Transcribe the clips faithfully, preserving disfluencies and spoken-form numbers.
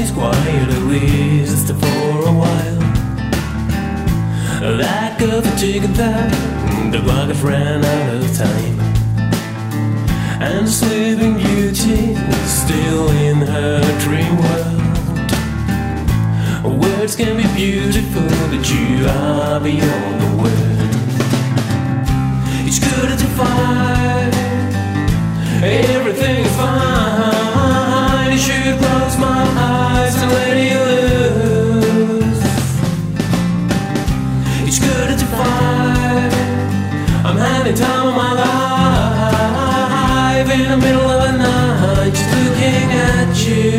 stays quiet, at least for a while. Like a fatigued thumb, the clock has ran out of time, and the sleeping beauty is still in her dream world. Words can be beautiful, but you are beyond the word. It's good to find everything is fine. You should close my eyes and let you loose. It's good to find I'm having time of my life in the middle of the night, just looking at you.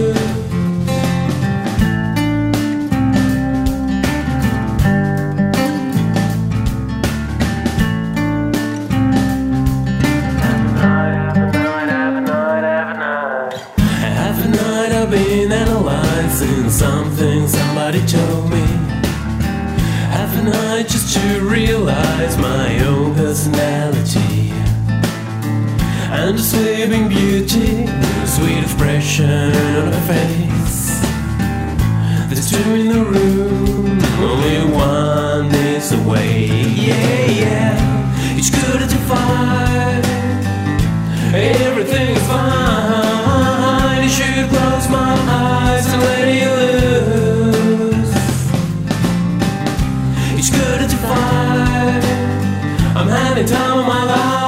I've been analyzing something somebody told me. Half a night just to realize my own personality, and the sleeping beauty, the sweet expression on her face. There's two in the room, only one is away. Yeah, yeah, it's good to find everything is fine. You should close my eyes and let you loose. It's good to find I'm having time of my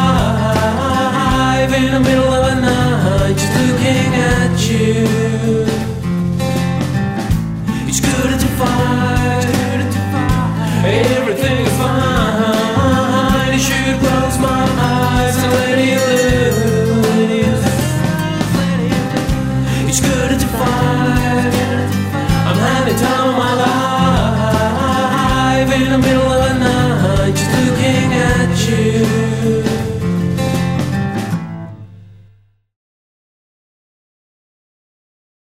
life in the middle of the night, just looking at you. It's good to find